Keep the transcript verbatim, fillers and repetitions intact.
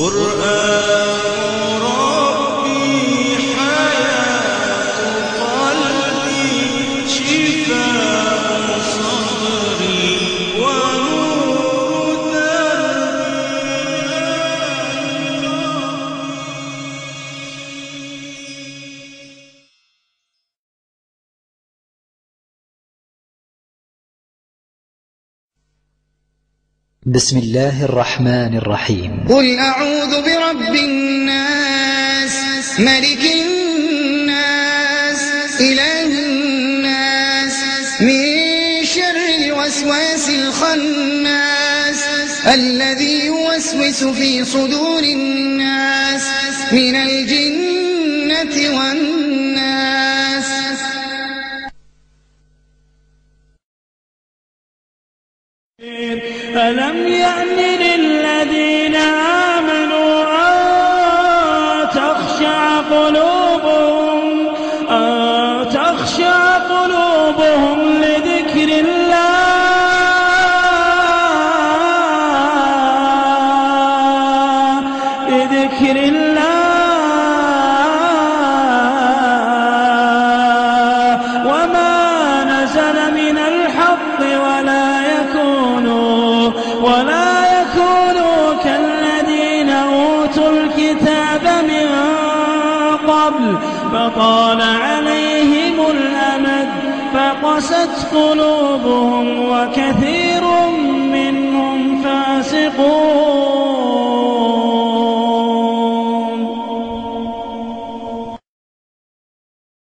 قرآن ربي حياة قلبي شفاء صدري ونور دربي. بسم الله الرحمن الرحيم. قل أعوذ برب الناس ملك الناس إله الناس من شر الوسواس الخناس الذي يوسوس في صدور الناس من الجنة والناس. ألم يأن للذين آمنوا أن تخشع قلوبهم أن تخشع قلوبهم لذكر الله لذكر الله وما نزل من الحق ولا ولا يكونوا كالذين أوتوا الكتاب من قبل فطال عليهم الأمد فقست قلوبهم وكثير منهم فاسقون.